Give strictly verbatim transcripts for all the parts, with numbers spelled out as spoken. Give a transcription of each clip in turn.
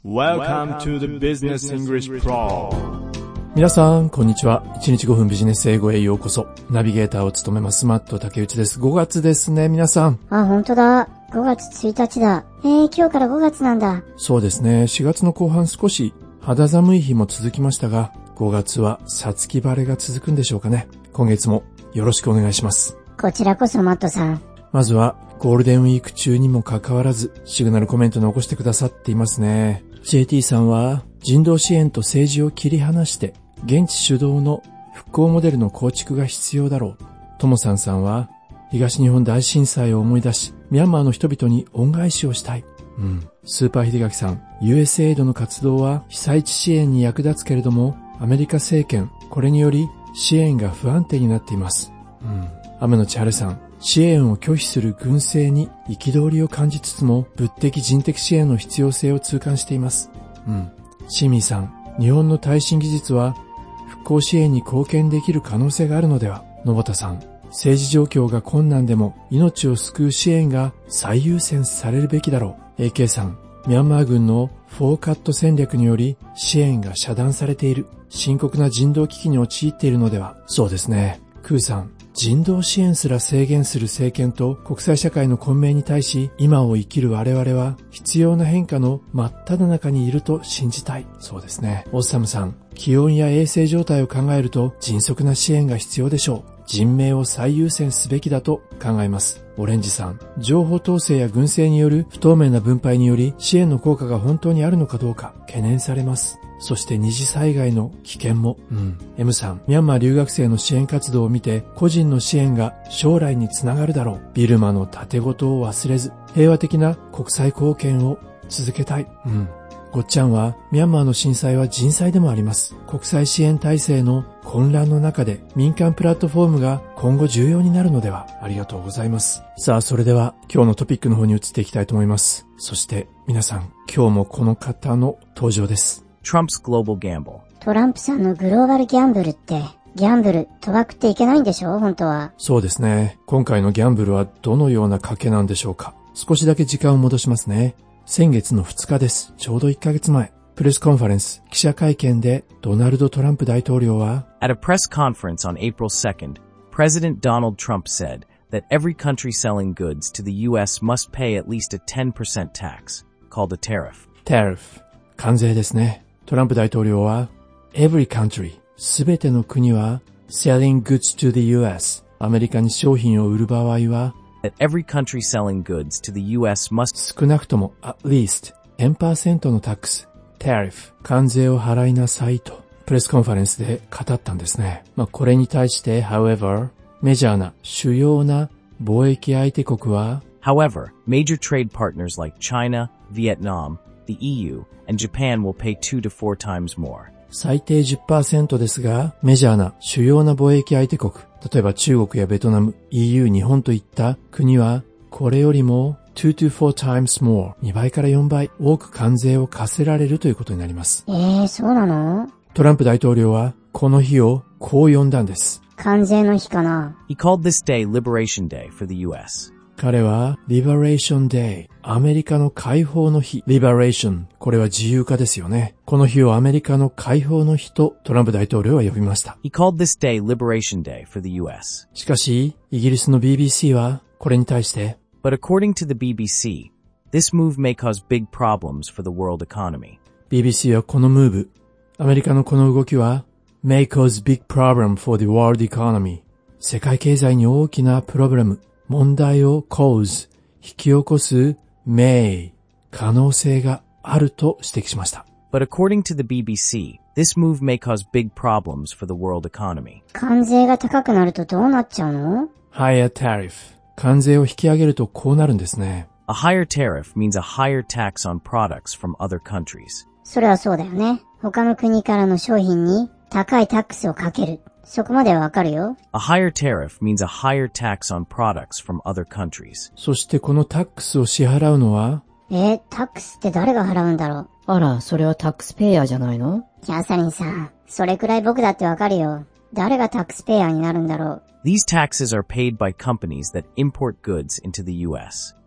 Welcome to the Business English Pro。 皆さんこんにちは。いちにちごふんビジネス英語へようこそ。ナビゲーターを務めますマット竹内です。ごがつですね、皆さん。 あ、本当だ。ごがつついたちだ。えー、今日からごがつなんだ。 そうですね。しがつの後半少し肌寒い日も続きましたが、ごがつは五月晴れが続くんでしょうかね。今月もよろしくお願いします。 こちらこそマットさん。 まずはゴールデンウィーク中にもかかわらずシグナルコメント残してくださっていますね。ジェーティー さんは人道支援と政治を切り離して現地主導の復興モデルの構築が必要だろう。ともさんさんは東日本大震災を思い出しミャンマーの人々に恩返しをしたい。うん。スーパー秀垣さん、 ユーエスエイド の活動は被災地支援に役立つけれどもアメリカ政権これにより支援が不安定になっています。うん。雨のちはるさん、支援を拒否する軍政に憤りを感じつつも物的人的支援の必要性を痛感しています。うん。シミーさん、日本の耐震技術は復興支援に貢献できる可能性があるのでは。野畑さん、政治状況が困難でも命を救う支援が最優先されるべきだろう。エーケー さん、ミャンマー軍のフォーカット戦略により支援が遮断されている。深刻な人道危機に陥っているのでは。そうですね。クーさん、人道支援すら制限する政権と国際社会の混迷に対し今を生きる我々は必要な変化の真っ只中にいると信じたい。そうですね。オッサムさん、気温や衛生状態を考えると迅速な支援が必要でしょう。人命を最優先すべきだと考えます。オレンジさん、情報統制や軍政による不透明な分配により支援の効果が本当にあるのかどうか懸念されます。そして二次災害の危険も。うん。M さん、ミャンマー留学生の支援活動を見て個人の支援が将来につながるだろう。ビルマの盾事を忘れず平和的な国際貢献を続けたい。うん。ごっちゃんはミャンマーの震災は人災でもあります。国際支援体制の混乱の中で民間プラットフォームが今後重要になるのでは。ありがとうございます。さあ、それでは今日のトピックの方に移っていきたいと思います。そして皆さん、今日もこの方の登場です。 Trump's global gamble。 トランプさんのグローバルギャンブルって、ギャンブル、賭博っていけないんでしょ本当は。 そうですね。今回のギャンブルはどのような賭けなんでしょうか。少しだけ時間を戻しますね。先月のふつかです。ちょうどいっかげつまえ。プレスコンファレンス、記者会見でドナルド・トランプ大統領は At a press conference on April second, President Donald Trump said that every country selling goods to the U S must pay at least a ten percent tax, called a tariff. Tariff、関税ですね。トランプ大統領は Every country、すべての国は selling goods to the U S、アメリカに商品を売る場合は That every country selling goods to the U S must 少なくとも at least ten percent のタックス、tariff、関税を払いなさいとプレスコンファレンスで語ったんですね。まあ、これに対して however、メジャーな主要な貿易相手国は However, major trade partners like China, Vietnam, the E U, and Japan will pay two to four times more. 最低 じゅっパーセント ですが、メジャーな主要な貿易相手国、例えば中国やベトナム、イーユー、日本といった国は、これよりも two to four times more、にばいからよんばい多く関税を課せられるということになります。 えー、そうなの？ トランプ大統領は、この日をこう呼んだんです。 関税の日かな？ He called this day Liberation Day for the U S. 彼は Liberation Day、アメリカの解放の日。Liberation、これは自由化ですよね。この日をアメリカの解放の日とトランプ大統領は呼びました。 He called this day Liberation Day for the U S. しかし、イギリスの ビービーシー はこれに対して、 But according to the B B C, this move may cause big problems for the world economy. ビービーシー はこのムーブ、アメリカのこの動きは may cause big problem for the world economy。世界経済に大きなプロブレム、問題を cause、引き起こす may、可能性があると指摘しました。 But according to the B B C, this move may cause big problems for the world economy. 関税が高くなるとどうなっちゃうの？ higher tariff、関税を引き上げるとこうなるんですね。 A higher tariff means a higher tax on products from other countries. それはそうだよね。他の国からの商品に高いタックスをかける。そこまではわかるよ。 A higher tariff means a higher tax on products from other countries. そしてこのタックスを支払うのはえー、タックスって誰が払うんだろう？ あら、それはタックスペイヤーじゃないの？ キャサリンさん、それくらい僕だってわかるよ。誰がタックスペイヤーになるんだろう？ These taxes are paid by companies that import goods into the U S.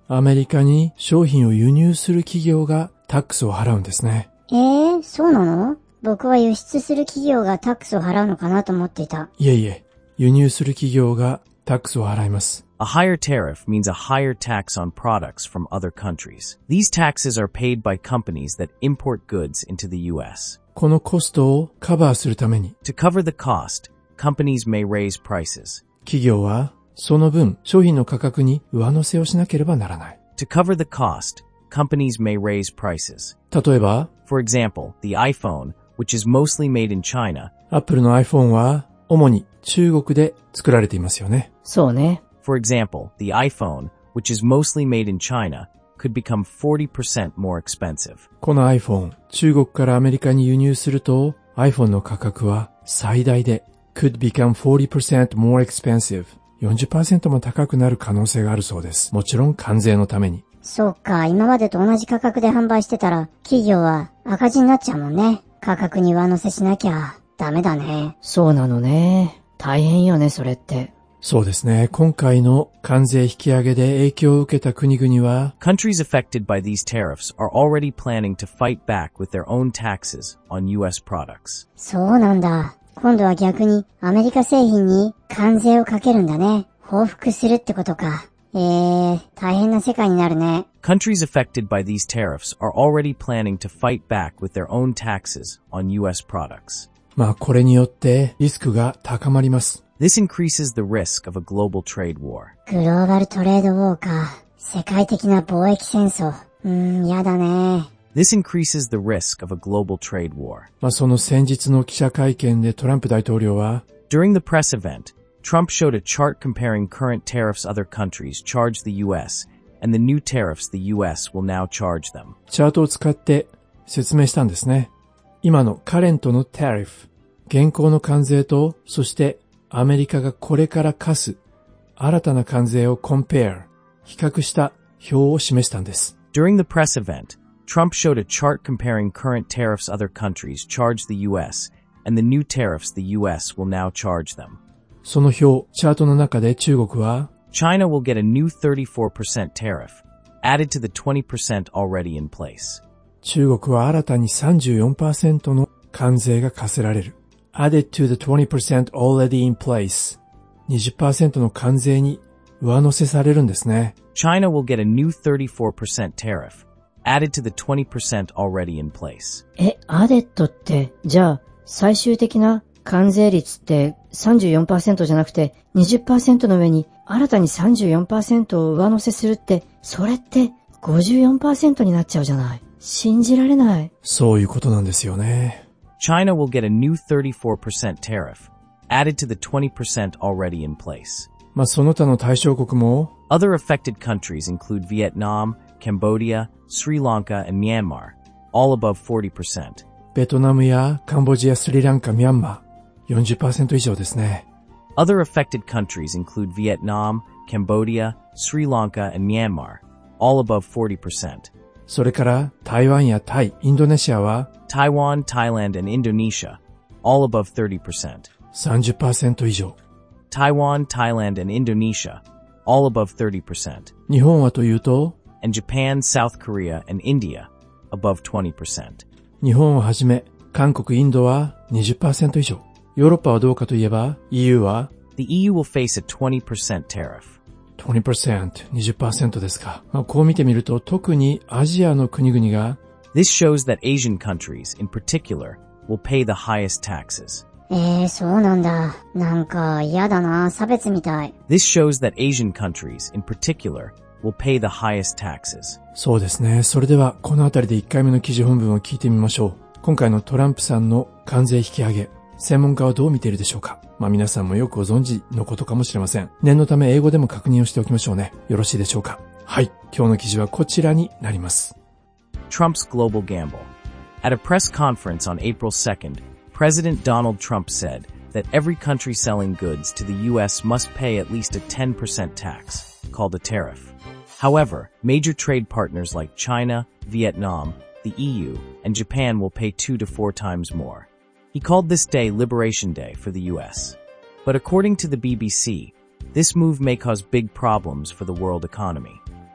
アメリカに商品を輸入する企業がタックスを払うんですね。 えー、そうなの？僕は輸出する企業がタックスを払うのかなと思っていた。 いえいえ、輸入する企業がタックスを払います。 A higher tariff means a higher tax on products from other countries. These taxes are paid by companies that import goods into the U S. このコストをカバーするために、 To cover the cost, companies may raise prices. 企業はその分商品の価格に上乗せをしなければならない。 To cover the cost, companies may raise prices. 例えば、 For example, the iPhone, which is mostly made in China, Apple の iPhone は主に中国で作られていますよね。 そうね。 For example, the iPhone, which is mostly made in China, could become forty percent more expensive. この iPhone、中国からアメリカに輸入すると iPhone の価格は最大で could become forty percent more expensive。よんじゅっパーセント も高くなる可能性があるそうです。もちろん関税のために。 そうか、今までと同じ価格で販売してたら企業は赤字になっちゃうもんね。価格に上乗せしなきゃダメだね。 そうなのね。大変よね、それって。 そうですね。今回の関税引き上げで影響を受けた国々は、 Countries affected by these tariffs are already planning to fight back with their own taxes on U S products. そうなんだ。今度は逆にアメリカ製品に関税をかけるんだね。報復するってことか。えー、大変な世界になるね。 Countries affected by these tariffs are already planning to fight back with their own taxes on U S products. まあこれによってリスクが高まります。 This increases the risk of a global trade war. グローバルトレードウォーか。世界的な貿易戦争。うーん、やだね。 This increases the risk of a global trade war. まあその先日の記者会見でトランプ大統領は、 During the press event, Trump showed a chart comparing current tariffs other countries charge the U S and the new tariffs the U S will now charge them. チャートを使って説明したんですね。今のカレントのタリフ、現行の関税と、そしてアメリカがこれから課す新たな関税をコンペア、比較した表を示したんです。 During the press event, Trump showed a chart comparing current tariffs other countries charge the U S and the new tariffs the U S will now charge them. その表、チャートの中で中国は China will get a new thirty-four percent tariff, added to the twenty percent already in place. 中国は新たに さんじゅうよんパーセント の関税が課せられる。added to the twenty percent already in place。にじゅっパーセント の関税に上乗せされるんですね。 China will get a new thirty-four percent tariff, added to the twenty percent already in place. え、アデットって、じゃあ、最終的な関税率って さんじゅうよんパーセント じゃなくて にじゅっパーセント の上に新たに さんじゅうよんパーセント を上乗せするって、それって ごじゅうよんパーセント になっちゃうじゃない。信じられない。 そういうことなんですよね。 China will get a new thirty-four percent tariff, added to the twenty percent already in place. まあその他の対象国も Other affected countries include Vietnam, Cambodia, Sri Lanka, and Myanmar, all above forty percent. ベトナムやカンボジア、スリランカ、ミャンマー、よんじゅっパーセント 以上ですね。 Other affected countries include Vietnam, Cambodia, Sri Lanka, and Myanmar, all above forty percent. それから台湾やタイ、インドネシアは Taiwan, Thailand, and Indonesia, all above thirty percent. さんじゅっパーセント 以上。 Taiwan, Thailand, and Indonesia, all above thirty percent. 日本はというと And Japan, South Korea, and India, above twenty percent. 日本をはじめ韓国、インドは にじゅっパーセント 以上。ヨーロッパはどうかといえば イーユー は The E U will face a twenty percent tariff. にじゅっパーセント、にじゅっパーセント ですか。まあ、こう見てみると特にアジアの国々が This shows that Asian countries, in particular, will pay the highest taxes. えー、そうなんだ。なんか嫌だな。差別みたい。 This shows that Asian countries, in particular, will pay the highest taxes. そうですね。それではこのあたりでいっかいめの記事本文を聞いてみましょう。今回のトランプさんの関税引き上げ、専門家はどう見ているでしょうか。まあ皆さんもよくご存知のことかもしれません。念のため英語でも確認をしておきましょうね。よろしいでしょうか。はい。今日の記事はこちらになります。 Trump's global gamble. At a press conference on April second, President Donald Trump said that every country selling goods to the U S must pay at least a ten percent tax, called a tariff. However, major trade partners like China, Vietnam, the E U, and Japan will pay two to four times more. He called this day Liberation Day for the U S. But according to the B B C, this move may cause big problems for the world economy.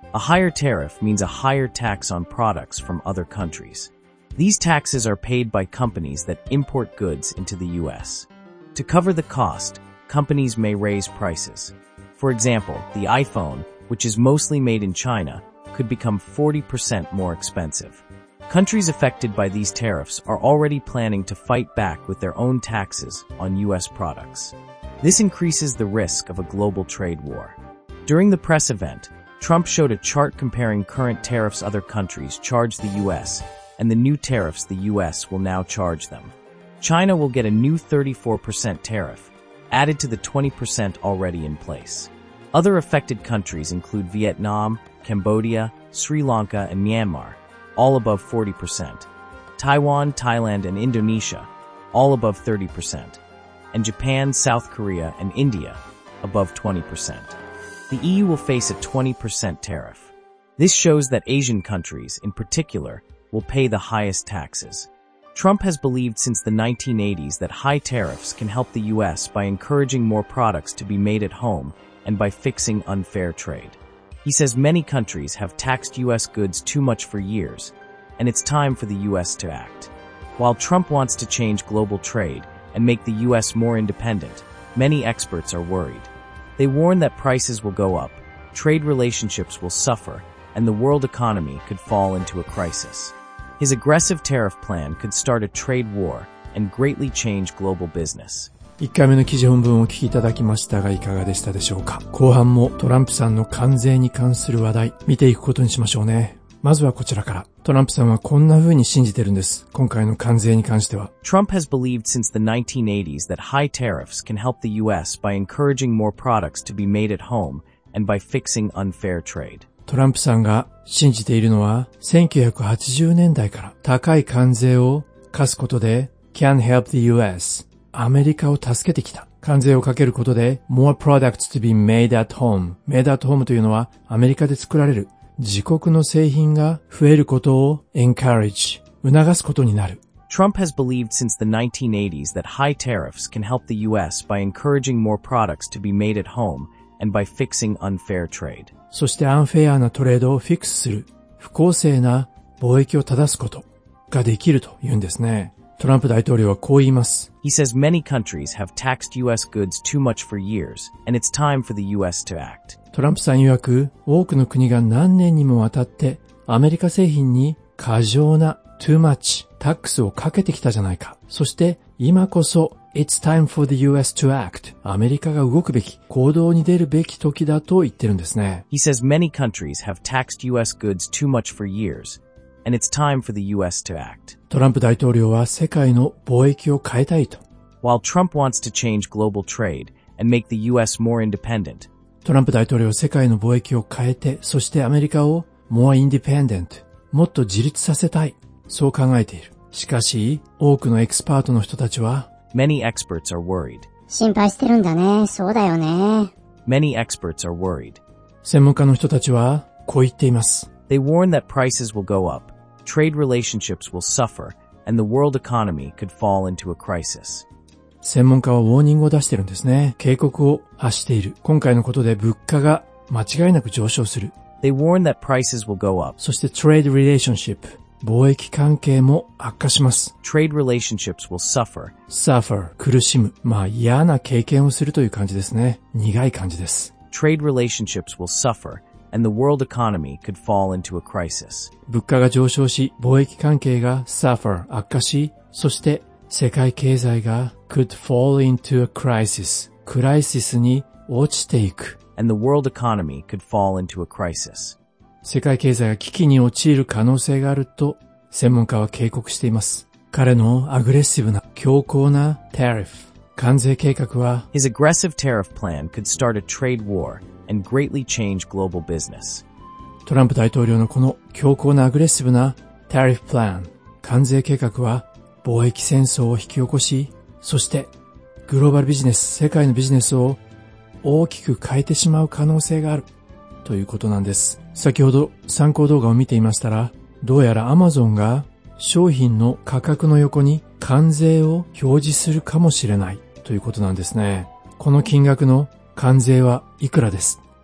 A higher tariff means a higher tax on products from other countries. These taxes are paid by companies that import goods into the U S. To cover the cost, companies may raise prices. For example, the iPhone, which is mostly made in China, could become forty percent more expensive. Countries affected by these tariffs are already planning to fight back with their own taxes on U S products. This increases the risk of a global trade war. During the press event, Trump showed a chart comparing current tariffs other countries charge the U S and the new tariffs the U S will now charge them. China will get a new thirty-four percent tariff, added to the twenty percent already in place. Other affected countries include Vietnam, Cambodia, Sri Lanka, and Myanmar, all above forty percent. Taiwan, Thailand, and Indonesia, all above thirty percent. And Japan, South Korea, and India, above twenty percent. The E U will face a twenty percent tariff. This shows that Asian countries, in particular, will pay the highest taxes. Trump has believed since the nineteen eighties that high tariffs can help the U S by encouraging more products to be made at home and by fixing unfair trade. He says many countries have taxed U S goods too much for years, and it's time for the U S to act. While Trump wants to change global trade and make the U S more independent, many experts are worried. They warn that prices will go up, trade relationships will suffer, and the world economy could fall into a crisis. His aggressive tariff plan could start a trade war and greatly change global business. いっかいめの記事本文をお聞きいただきましたがいかがでしたでしょうか。後半もトランプさんの関税に関する話題見ていくことにしましょうね。まずはこちらから。トランプさんはこんな風に信じてるんです。今回の関税に関しては。 Trump has believed since the nineteen eighties that high tariffs can help the U S by encouraging more products to be made at home and by fixing unfair trade. トランプさんが信じているのはせんきゅうひゃくはちじゅうねんだいから高い関税を課すことで can help the U S アメリカを助けてきた。関税をかけることで more products to be made at home made at home というのはアメリカで作られる自国の製品が増えることを encourage 促すことになる。 Trump has believed since the nineteen eighties that high tariffs can help the U S by encouraging more products to be made at home and by fixing unfair trade. そしてアンフェアなトレードをフィックスする、不公正な貿易を正すことができると言うんですね。トランプ大統領はこう言います。 He says many countries have taxed U S goods too much for years, and it's time for the U S to act. トランプさん曰く、多くの国が何年にもわたってアメリカ製品に過剰な too much タックスをかけてきたじゃないか。そして今こそIt's time for the U S to act. アメリカが動くべき、行動に出るべき時だと言ってるんですね。 He says many countries have taxed U S goods too much for years, and it's time for the U S to act. トランプ大統領は世界の貿易を変えたいと。 While Trump wants to change global trade and make the U S more independent, トランプ大統領は世界の貿易を変えて、そしてアメリカを more independent、もっと自立させたい。そう考えている。しかし、多くのエキスパートの人たちは、 Many experts are worried. 心配してるんだね。そうだよね。 Many experts are worried. 専門家の人たちはこう言っています。 They warn that prices will go up, trade relationships will suffer, and the world economy could fall into a crisis. 専門家はウォーニングを出してるんですね。警告を発している。今回のことで物価が間違いなく上昇する。 They warn that prices will go up. そして trade relationship、貿易関係も悪化します。 Trade relationships will suffer. suffer、苦しむ。まあ嫌な経験をするという感じですね。苦い感じです。 Trade relationships will suffer, and the world economy could fall into a crisis. 物価が上昇し、貿易関係が suffer、悪化し、そして世界経済が could fall into a crisis、クライシスに落ちていく。 And the world economy could fall into a crisis. 世界経済が危機に陥る可能性があると専門家は警告しています。彼のアグレッシブな強硬なタリフ、関税計画は His aggressive tariff plan could start a trade war and greatly change global business. トランプ大統領のこの強硬なアグレッシブなタリフプラン、関税計画は貿易戦争を引き起こし、そしてグローバルビジネス、世界のビジネスを大きく変えてしまう可能性があるということなんです。先ほど参考動画を見ていましたら、どうやら Amazon が商品の価格の横に関税を表示するかもしれないということなんですね。この金額の関税はいくらです。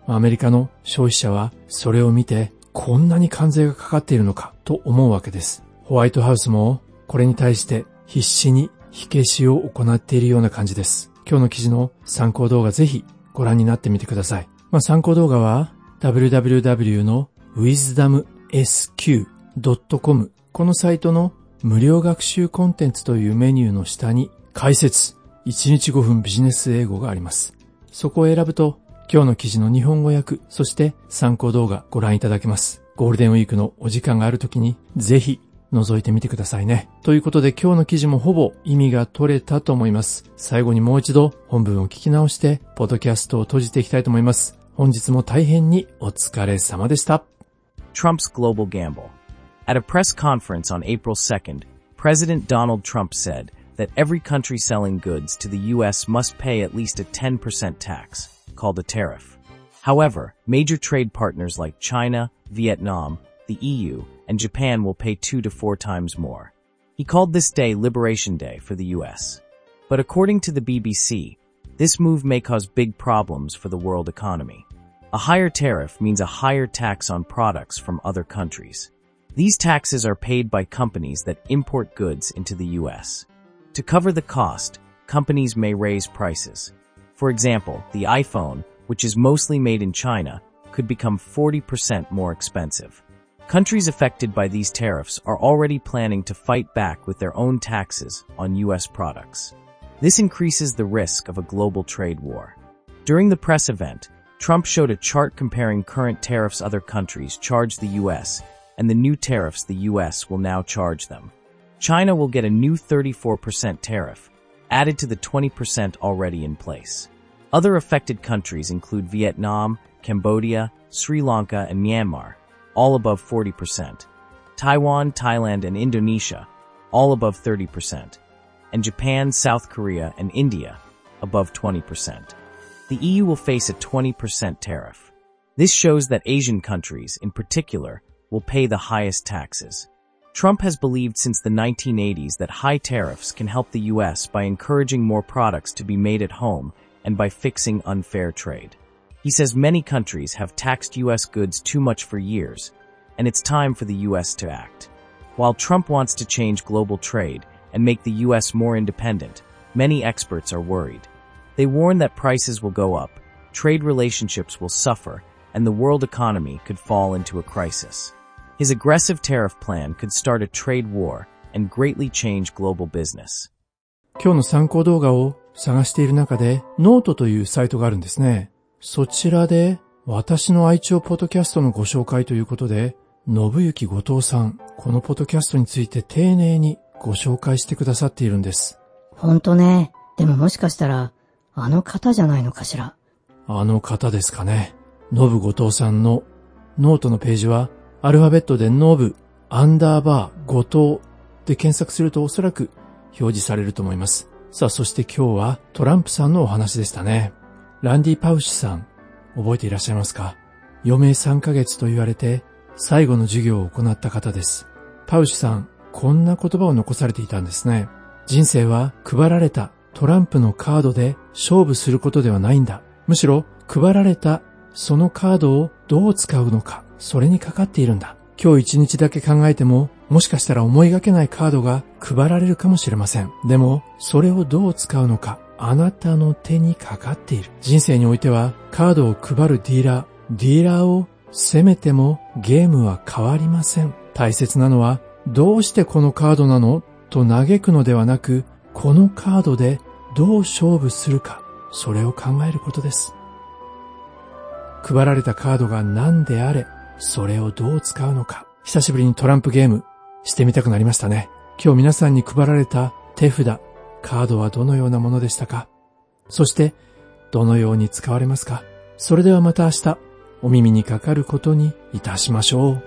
アメリカの消費者はそれを見てこんなに関税がかかっているのかと思うわけです。ホワイトハウスもこれに対して必死に火消しを行っているような感じです。今日の記事の参考動画ぜひご覧になってみてください。まあ、参考動画は ダブリューダブリューダブリュー の ウィズダムエスキュードットコム このサイトの無料学習コンテンツというメニューの下に解説いちにちごふんビジネス英語があります。そこを選ぶと今日の記事の日本語訳、そして参考動画ご覧いただけます。ゴールデンウィークのお時間があるときにぜひ覗いてみてくださいね。ということで今日の記事もほぼ意味が取れたと思います。最後にもう一度本文を聞き直してポッドキャストを閉じていきたいと思います。本日も大変にお疲れ様でした。 Trump's global gamble. At a press conference on April second, President Donald Trump said that every country selling goods to the U S must pay at least a ten percent tax, called a tariff. However, major trade partners like China, Vietnam, the E U, and Japan will pay two to four times more. He called this day Liberation Day for the U S. But according to the B B C, this move may cause big problems for the world economy. A higher tariff means a higher tax on products from other countries. These taxes are paid by companies that import goods into the U S. To cover the cost, companies may raise prices. For example, the iPhone, which is mostly made in China, could become forty percent more expensive. Countries affected by these tariffs are already planning to fight back with their own taxes on U S products. This increases the risk of a global trade war. During the press event, Trump showed a chart comparing current tariffs other countries charge the U S and the new tariffs the U S will now charge them. China will get a new thirty-four percent tariff, added to the twenty percent already in place. Other affected countries include Vietnam, Cambodia, Sri Lanka, and Myanmar, all above forty percent. Taiwan, Thailand, and Indonesia, all above thirty percent. And Japan, South Korea, and India, above twenty percent. The E U will face a twenty percent tariff. This shows that Asian countries, in particular, will pay the highest taxes. Trump has believed since the nineteen eighties that high tariffs can help the U S by encouraging more products to be made at home and by fixing unfair trade. He says many countries have taxed U S goods too much for years, and it's time for the U S to act. While Trump wants to change global trade and make the U S more independent, many experts are worried. They warn that prices will go up, trade relationships will suffer, and the world economy could fall into a crisis. His aggressive tariff plan could start a trade war and greatly change global business. 今日の参考動画を探している中で、ノートというサイトがあるんですね。そちらで、私の愛聴ポッドキャストのご紹介ということで、信行後藤さん、このポッドキャストについて丁寧にご紹介してくださっているんです。 ほんとね。でももしかしたら、あの方じゃないのかしら。 あの方ですかね。信後藤さんのノートのページは、アルファベットで信アンダーバー後藤で検索するとおそらく表示されると思います。さあ、そして今日はトランプさんのお話でしたね。ランディ・パウシさん、覚えていらっしゃいますか？余命さんかげつと言われて最後の授業を行った方です。パウシさん、こんな言葉を残されていたんですね。人生は配られたトランプのカードで勝負することではないんだ。むしろ配られたそのカードをどう使うのか、それにかかっているんだ。今日一日だけ考えても、もしかしたら思いがけないカードが配られるかもしれません。でも、それをどう使うのか、あなたの手にかかっている。人生においては、カードを配るディーラー、ディーラーを責めてもゲームは変わりません。大切なのは、どうしてこのカードなのと嘆くのではなく、このカードでどう勝負するか、それを考えることです。配られたカードが何であれ、それをどう使うのか。久しぶりにトランプゲームしてみたくなりましたね。今日皆さんに配られた手札、カードはどのようなものでしたか？そしてどのように使われますか？それではまた明日お耳にかかることにいたしましょう。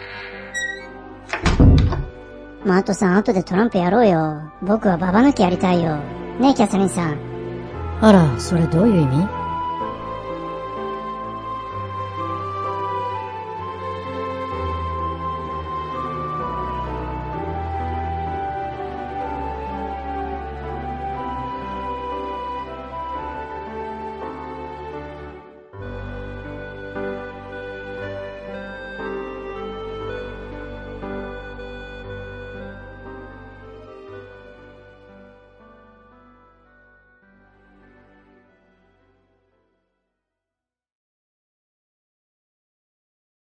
マートさん、後でトランプやろうよ。僕はババ抜きやりたいよ。ねえ、キャサリンさん。 あら、それどういう意味？